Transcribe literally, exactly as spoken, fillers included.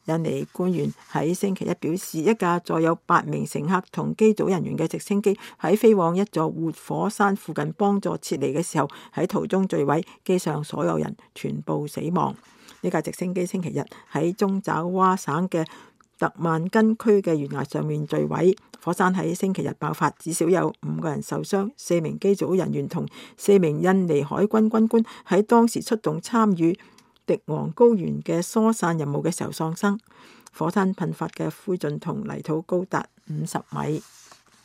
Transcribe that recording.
印尼官員喺星期一表示，一架載有八名乘客同機組人員嘅直升機喺飛往一座活火山附近幫助撤離嘅時候，喺途中墜毀，機上所有人全部死亡。呢架直升機星期日喺中爪哇省嘅特曼根區嘅懸崖上面墜毀。火山喺星期日爆發，至少有五個人受傷，四名機組人員同四名印尼海軍軍官喺當時出動參與迪昂高原嘅疏散任務嘅時候喪生。火山噴發嘅灰燼同泥土高達五十米。